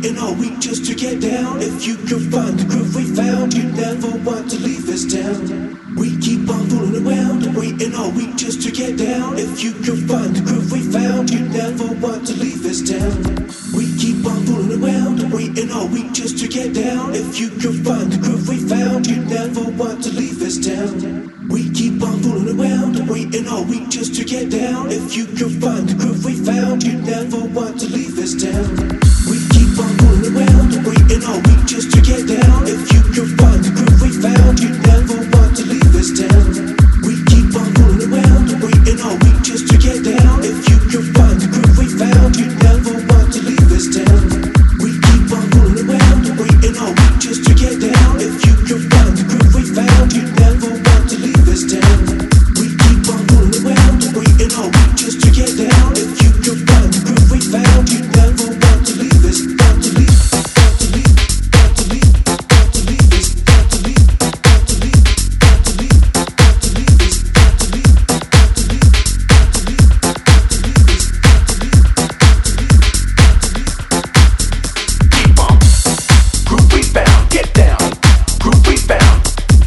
waiting all week just to get down. If you can find the groove we found, you never want to leave this town. We keep on fooling around, waiting all week just to get down. If you can find the groove we found, you never want to leave this town. We keep on fooling around, waiting all week just to get down. If you can find the groove we found, you never want to leave this town. We keep on fooling around, waiting all week just to get down. If you can find the groove we found, you never want to leave this town. We keep on fooling around, waiting all week just to get down. If you can find the groove we found, you never want to leave this town. We keep on fooling around, waiting all week just to get down. If you can find the groove we found, you never want to leave this town. We keep on fooling around, waiting all week just to get down. If you can find the groove we found, you never want to leave this town. We keep on fooling around, waiting all week just to get down. If you can find the groove we found, you never want to leave this. Want to leave, want to leave, want to leave, want to leave this. Want to leave, want to leave, want to leave, want to leave this. Want to leave, want to leave, want to leave, want to leave this. Want to leave, want to leave, want to leave. Keep on, groove we found, get down. Groove we found,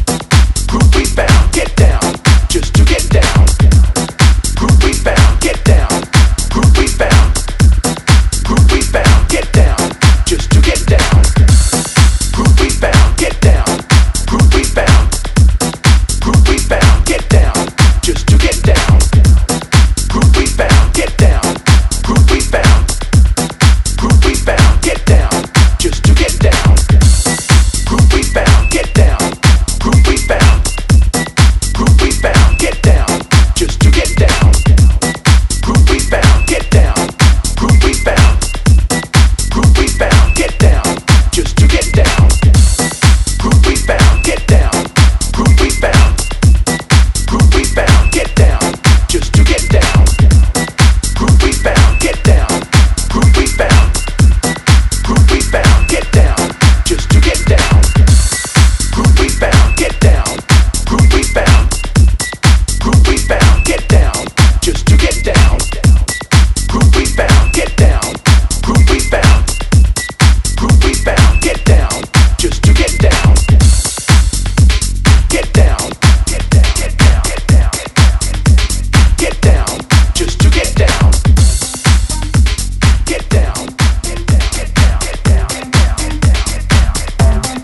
groove we found, get down. Just to get down. Groove we found, get down. Groove we found, groove we found, get down. Just to get down. Groove we found, get down. Groove we found, groove we found, get down. Just to get down. Groove we found, get down. Groove we found, groove we found, get down. Just to get down. Groove we found, get down. Groove we found, groove we found, get down. Just to get down. Groove we found, get down. Groove we found, groove we found, get down. Just to get down. Groove we found, get down. Groove we found, groove we found, get down. Just to get down. Groove we found, get down. Groove we found, groove we found, get down. Just to get down. Groove we found, get down. Groove we found, groove we found, get down. Just to get down. Groove we found, get down. Groove we found, groove we found, get down. Just to get down. Get down. Get down. Get down. Get down. Get down. Just to get down. Get down. Get down. Get down. Get down. Get down. Get down. Get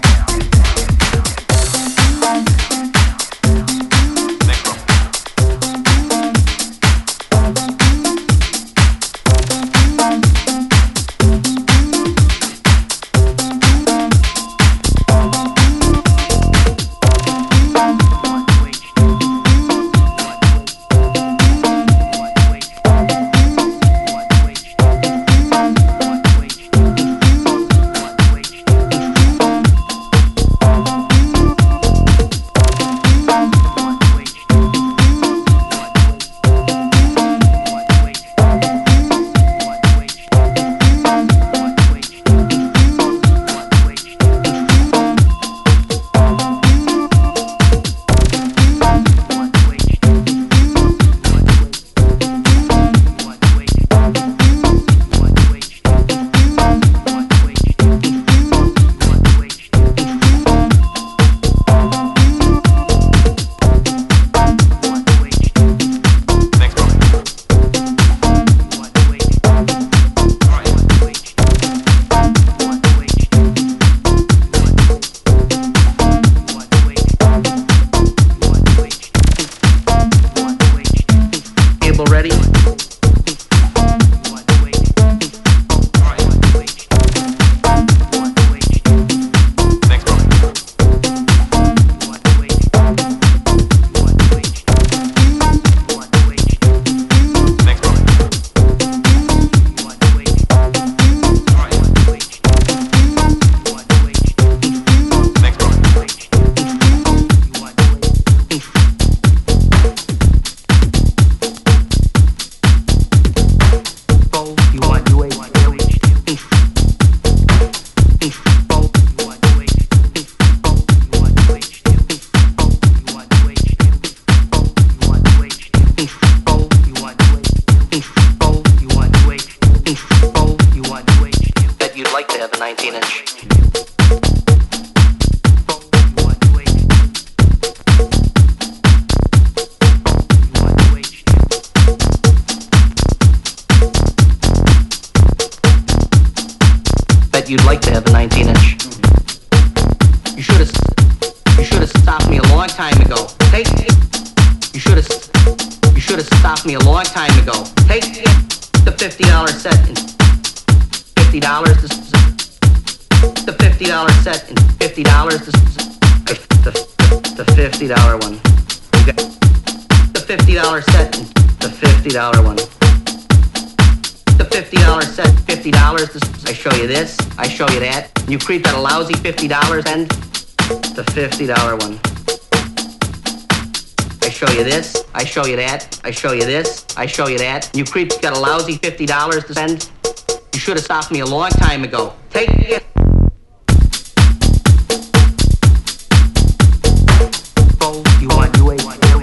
19-inch. Bet you'd like to have a 19-inch. You should have stopped me a long time ago. Take You should have stopped me a long time ago. Take the $50 set and $50 the $50 set and $50 the $50 one. You got the $50 set and the $50 one. The $50 set, $50. I show you this, I show you that. You creep at a lousy $50 and the $50 one. I show you this, I show you that. I show you this, I show you that. You creeps got a lousy $50 to spend. You should have stopped me a long time ago. Take it. You want you wait.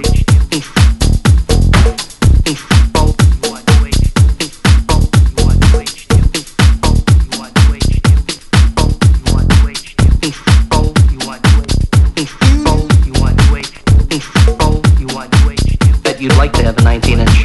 You'd like to have a 19-inch.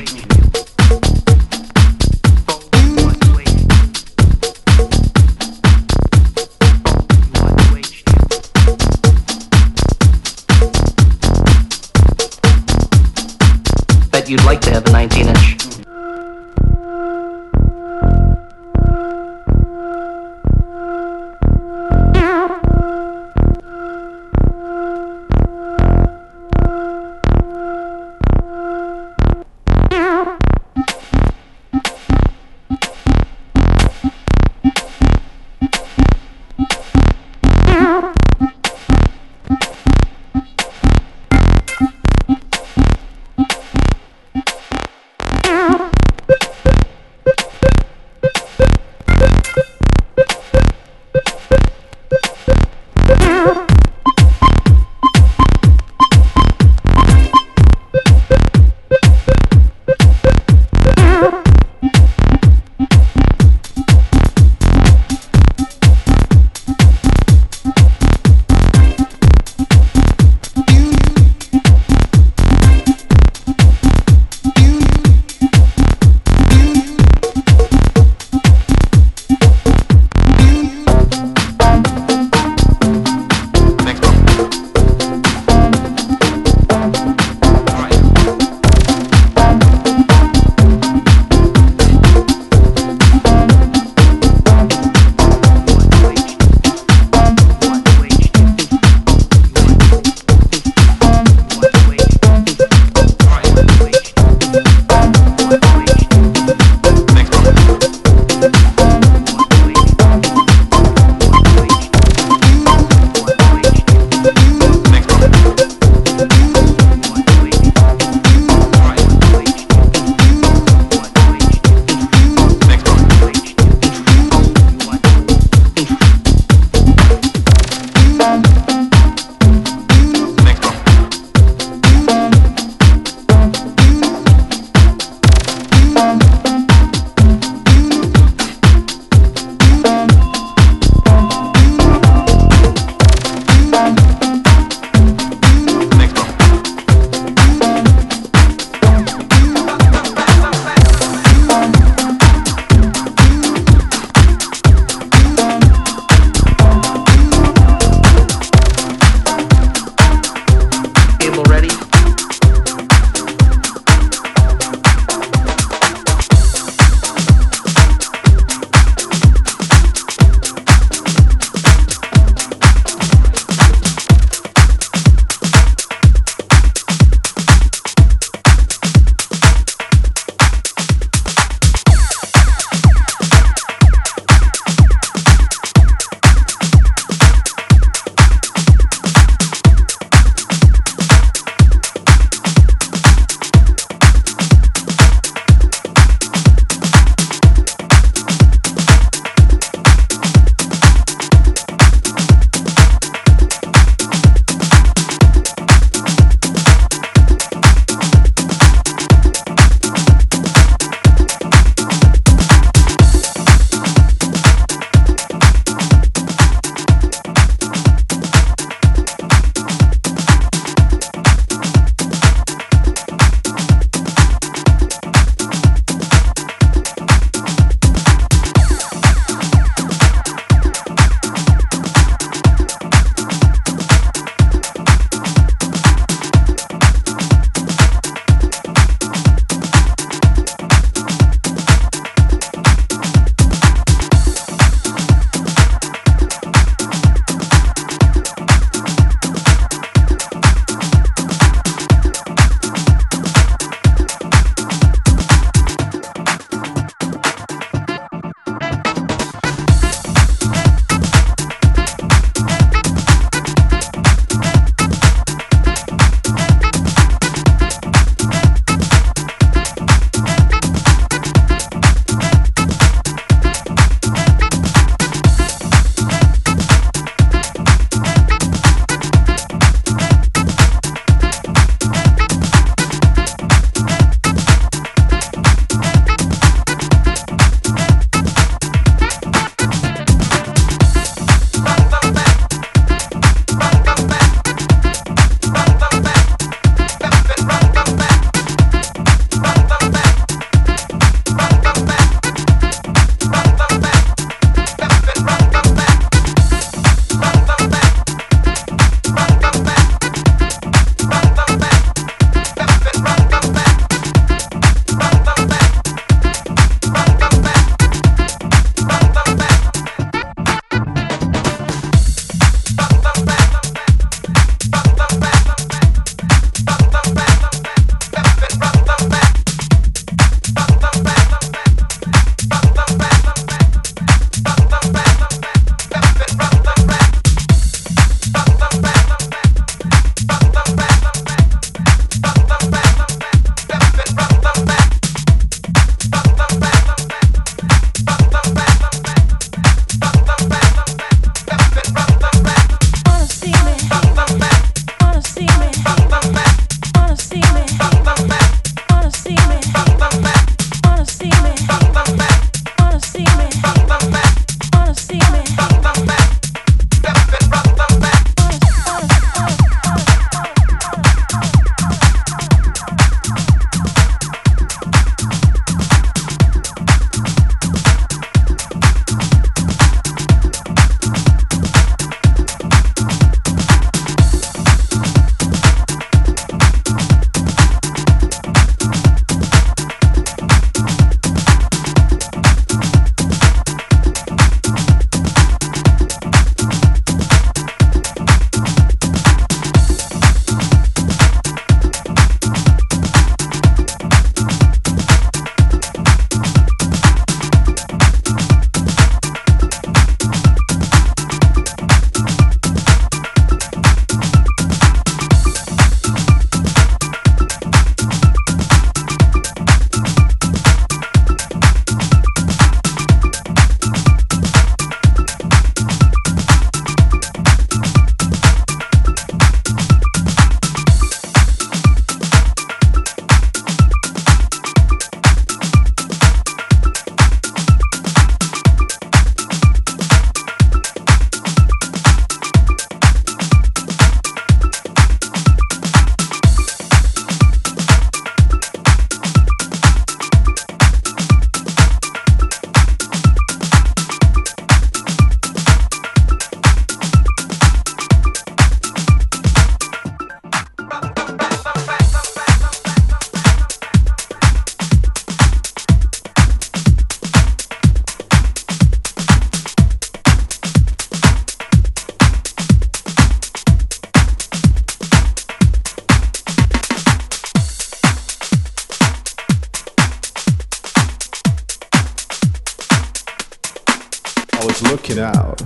was looking out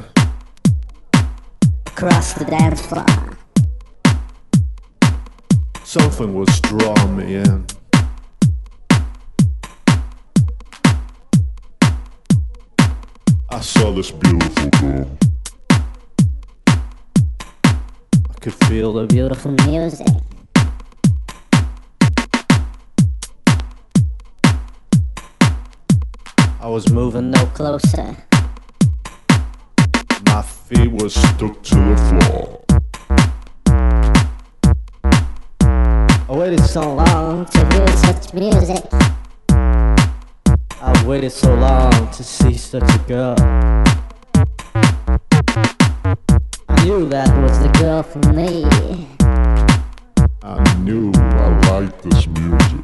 across the dance floor. Something was drawing me in. I saw this beautiful girl. I could feel the Beautiful music. I was moving No closer. My feet were stuck to the floor. I waited so long to hear such music. I waited so long to see such a girl. I knew that was the girl for me. I knew I liked this music.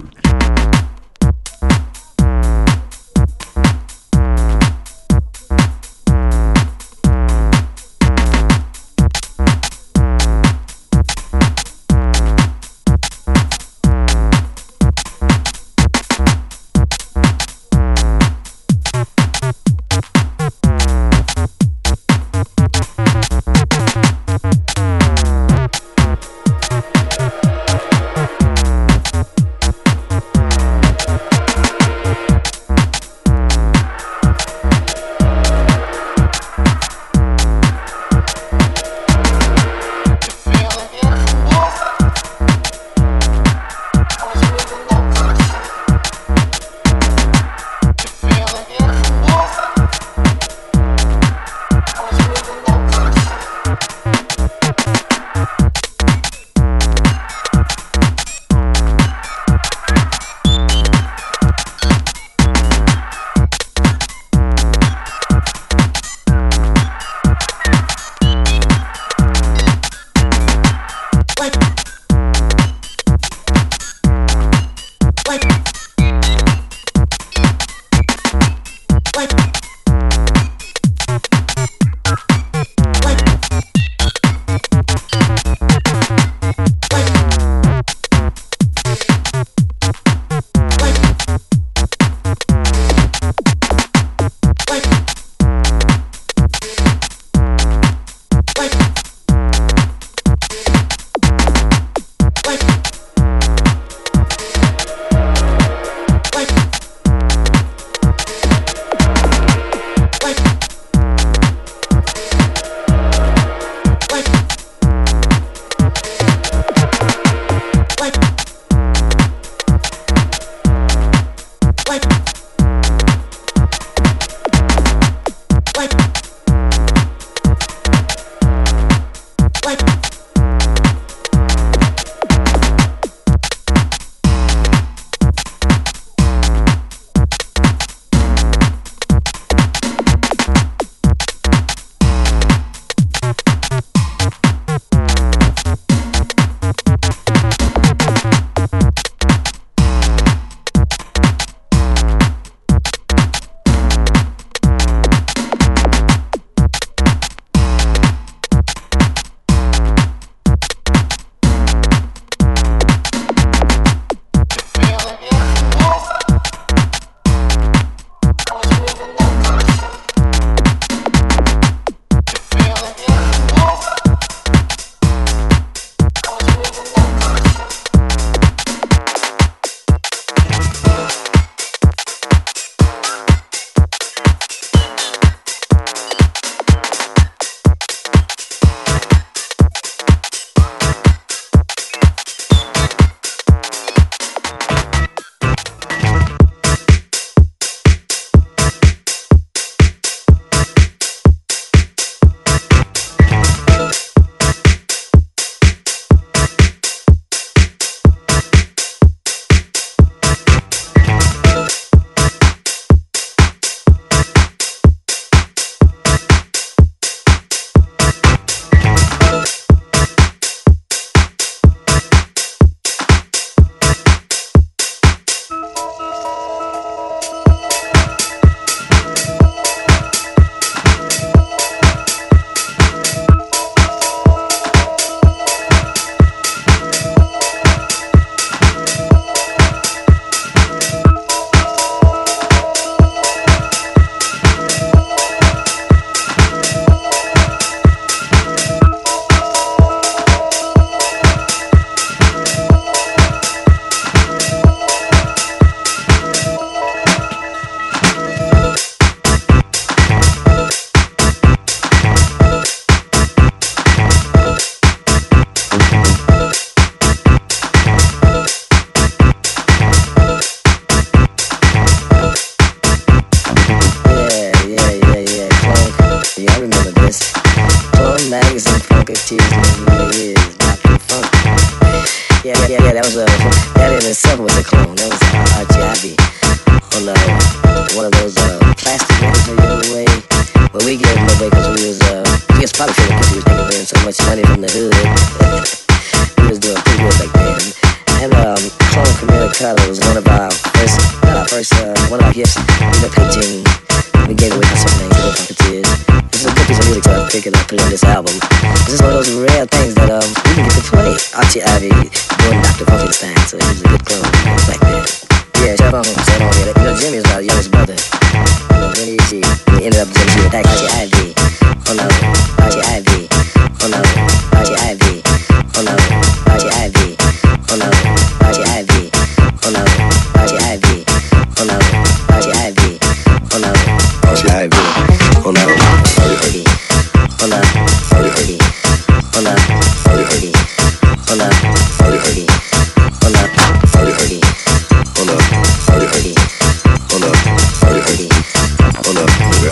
Tease me is Dr. Funk. Yeah, that in itself was a clone. That was RGIV on one of those plastic records they gave away. Well, we gave them away because we was probably feeling because we was making so much money from the hood. We was doing pretty good back then. And Clone Communicado was one of our first, one of our gifts in the pitching. We gave away for some names, little puppeteers. This is a good piece of music, so I pick it up, put it on this album. This is one of those rare things that we can get to play. Archie Ivy doing Dr. Funkenstein, so he was a good clone back then. Yeah, Chef Uncle said on here that, Jimmy was our youngest brother. Really easy. He ended up Jimmy attack Archie Ivy. Oh no, Archie Ivy. Oh no, Archie Ivy. Oh no, Archie Ivy. Oh no, Archie Ivy. Oh no, Archie Ivy. Oh no, Archie Ivy. Oh no, Archie Ivy. Oh no, Archie Ivy. Oh no, Archie Ivy. Oh no, Archie Ivy. Oh no, Archie Ivy. Oh no, Archie Ivy. Oh no, Archie Ivy. Oh no, Archie Ivy. Oh no,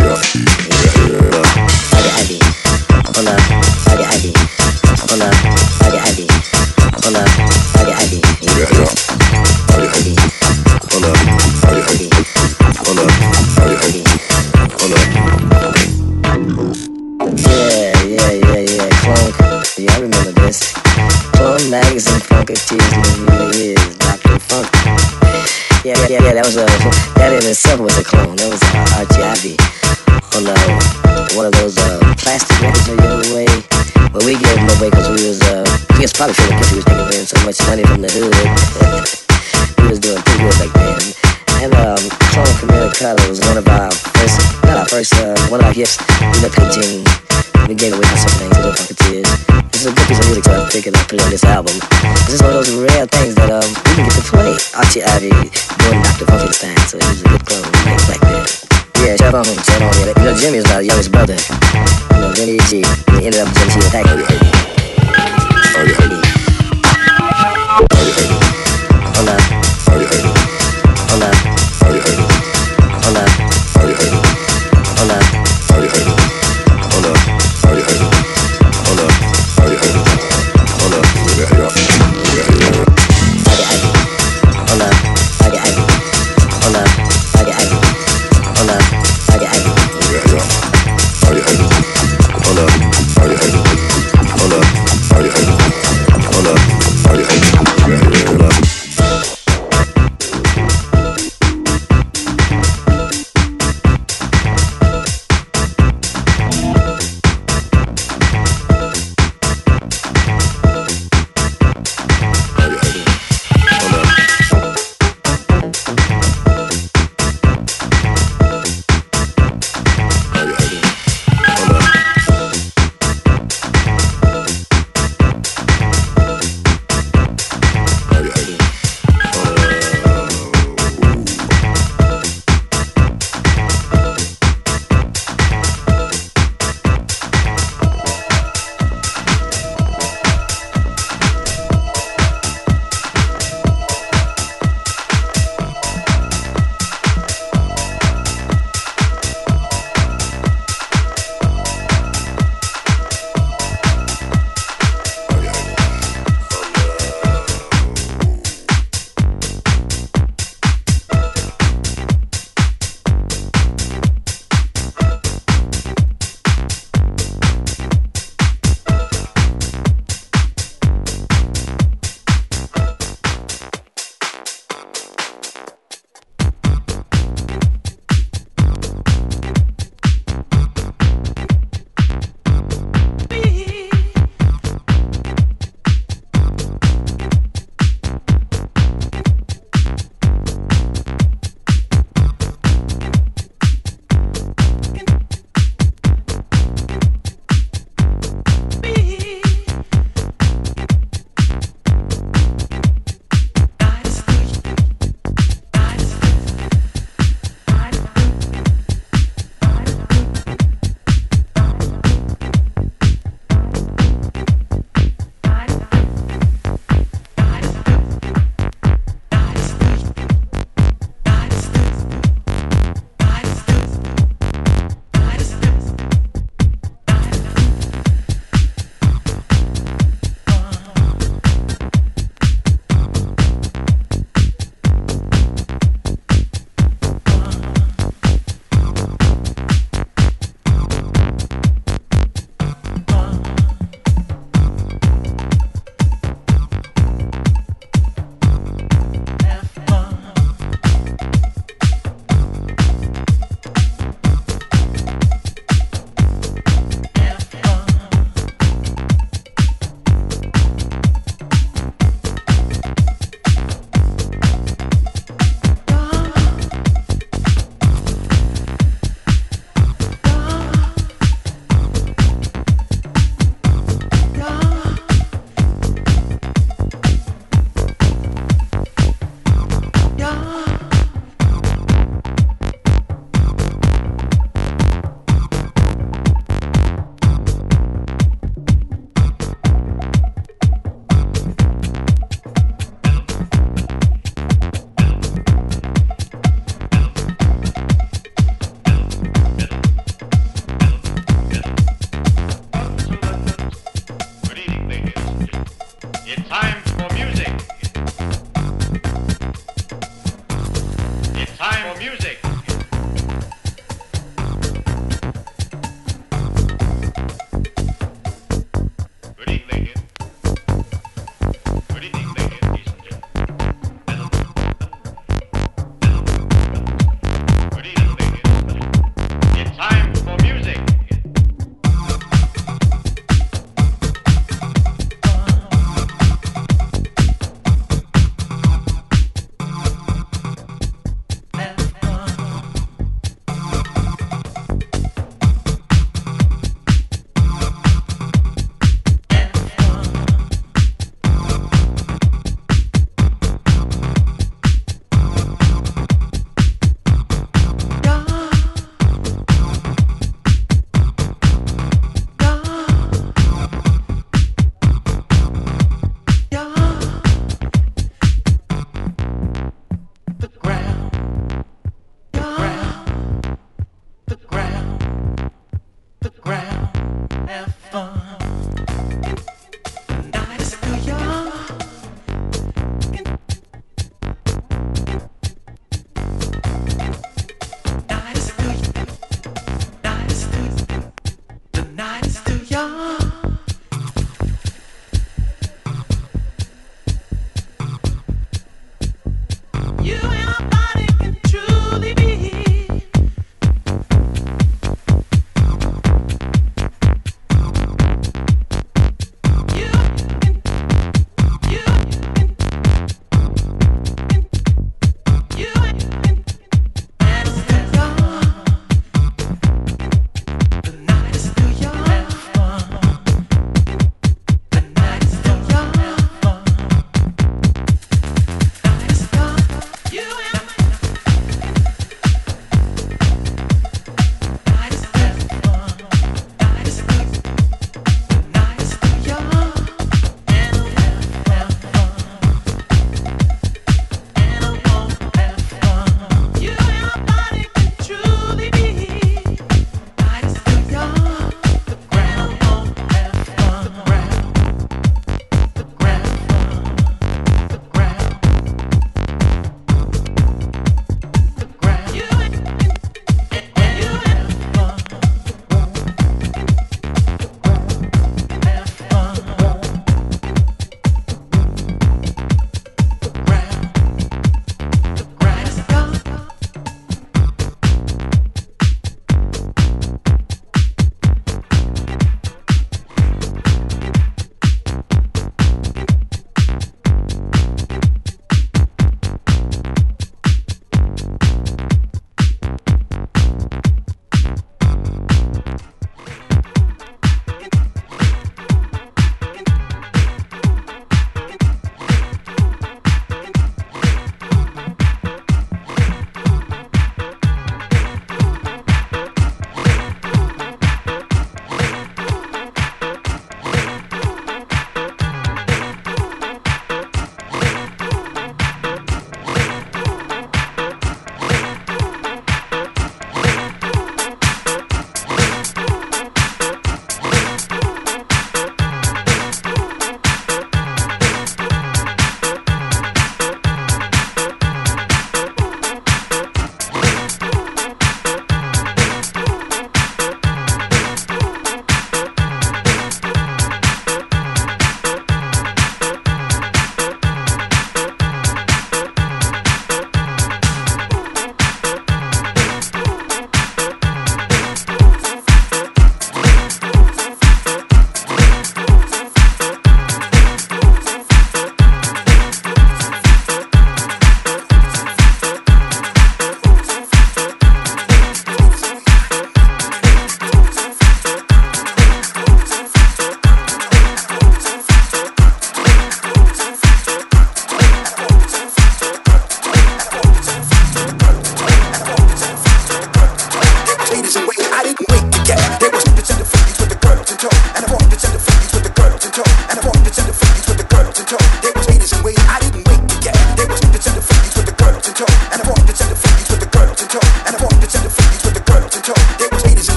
Yeah, Clone. Yeah, I remember this. Clone Magazine Funk Tease me is Dr. Funk. Yeah, that in itself was a clone. That was RGIV on one of those plastic records they gave away. Well, we gave them away because we was probably feeling because we was making so much money from the hood. We was doing pretty good back then. And Clone Communicado was one of our first, one of our gifts in the pitching. We gave away for some names, little puppeteers. This is a good piece of music, so I pick it up, put it on this album. This is one of those rare things that we can get to play. Archie Ivy doing Dr. Funkenstein, so he was a good clone back then. Yeah, Chef Uncle said on here that, Jimmy was our youngest brother. Vinny G. He ended up Jimmy attacking him.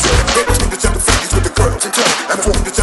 Between the gentle figures with the girls in tow. And I want the